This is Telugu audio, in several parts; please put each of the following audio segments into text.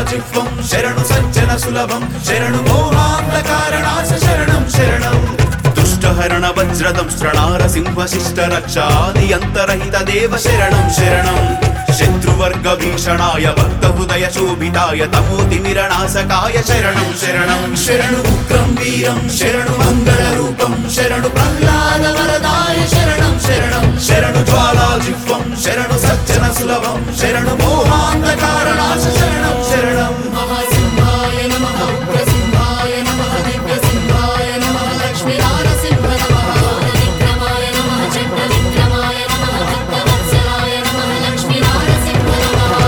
జిహ్వం శరణు సజ్జన సులభం శరణు మోహాంధకారణాశ శరణం శరణం దుష్టహరణ వజ్రదం శ్రణారసింహ శిష్ట రక్షాది అంతరహిత దేవ శరణం శరణం శత్రువర్గ భీషణాయ భక్త హృదయ శోభితాయ తమోతిమిరణాశకాయ శరణం శరణం శరణు ఉగ్రం వీరం శరణు మంగళ రూపం శరణు ప్రహ్లాద వరదాయ శరణం శరణం శరణు జ్వాలా జిహ్వం శరణు సజ్జన సులభం శరణు మోహాంధకారణాశ శరణం శరణం మహాసింహాయ నమః ఉగ్రసింహాయ నమః దివ్యసింహాయ నమః లక్ష్మీ నారసింహ నమః విక్రమాయ నమః చండ విక్రమాయ నమః భక్తవత్సలాయ నమః లక్ష్మీ నారసింహ నమః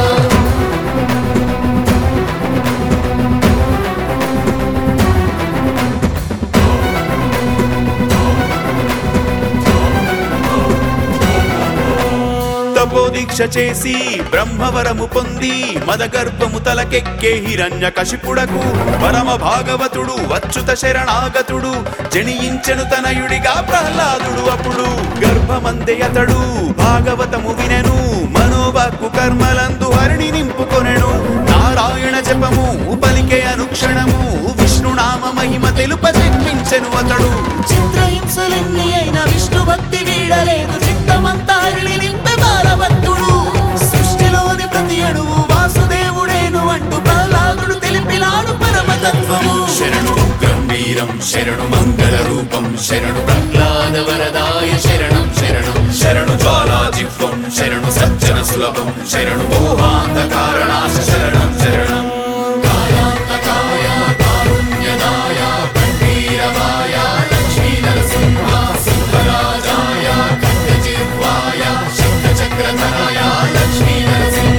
తపోదీక్ష చేసి బ్రహ్మవరము పొంది మదగర్భము తలకెక్కే హిరణ్య కశిపుడకు పరమ భాగవతుడు అచ్యుత శరణాగతుడు జనియించెను తనయుడిగా ప్రహ్లాదుడు అప్పుడు గర్భమందే అతడు భాగవతము వినెను మనోవాక్కు కర్మలందు హరిణి నింపుకొనెను నారాయణ జపము పలికే అనుక్షణము విష్ణునామ మహిమ తెలుప జన్మించెను అతడు చిత్రహింసలెన్ని అయిన విష్ణు భక్తి వీడలేదు చిత్తమంతా హరిణి నింపే బాలభక్తుడు సృష్టిలోని ప్రతి అణువు వాసుదేవుడేను అంటూ ప్రహ్లాదుడు తెలిపినాడు పరమతత్వము శరణు ఉగ్రం వీరం శరణు మంగళ రూపం శరణు ప్రహ్లాద వరదాయ శరణం శరణం శరణు జ్వాలా జిహ్వం శరణు సజ్జన సులభం శరణు మోహాంధకారణాశ శరణం శరణం కాయాంతకాయ కారుణ్యదాయ కంఠీరవాయ లక్ష్మీ నరసింహ సింహరాజాయ ఖడ్గజిహ్వాయ శంఖచక్రధరాయ లక్ష్మీ నరసింహ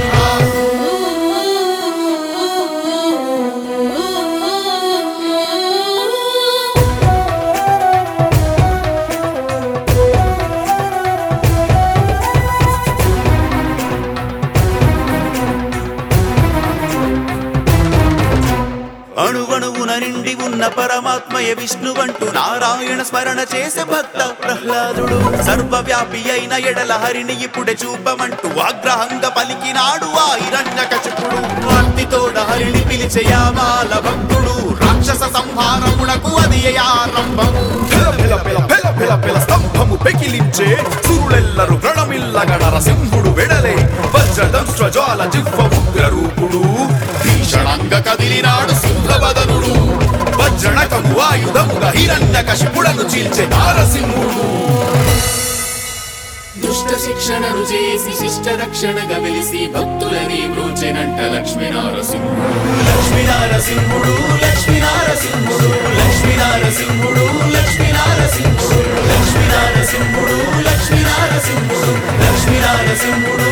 అణువణువున నిండి ఉన్న పరమాత్మయ విష్ణువంటూ నారాయణ స్మరణ చేసే భక్త ప్రహ్లాదుడు సర్వవ్యాపి అయిన ఎడల హరిని ఇప్పుడే చూపమంటూ ఆగ్రహంగా పలికినాడు ఆ హిరణ్యకశిపుడు ఆర్తితోడ హరిని పిలిచే యామాల భక్తుడు రాక్షస సంహారమునకు అది ఆరంభము స్తంభము పెకిలించే సురులెల్లరు ప్రణమిల్లగ నరసింహుడు వెడలే వజ్రదంష్ట్ర జ్వాల జిహ్వ ఉగ్ర రూపుడు భీషణంగా కదిలినాడు సింహవదనుడు వజ్రణకము ఆయుధముగా హిరణ్యకశిపుడను చీల్చే నారసింహుడు దుష్ట శిక్షణను చేసి శిష్ట రక్షణగా వెలిసి భక్తులని బ్రోచెనంట లక్ష్మీ నారసింహుడు లక్ష్మీ నారసింహుడు లక్ష్మీ నారసింహుడు లక్ష్మీ నారసింహుడు లక్ష్మీ నారసింహుడు లక్ష్మీ నారసింహుడు లక్ష్మీ నారసింహుడు లక్ష్మీ నారసింహుడు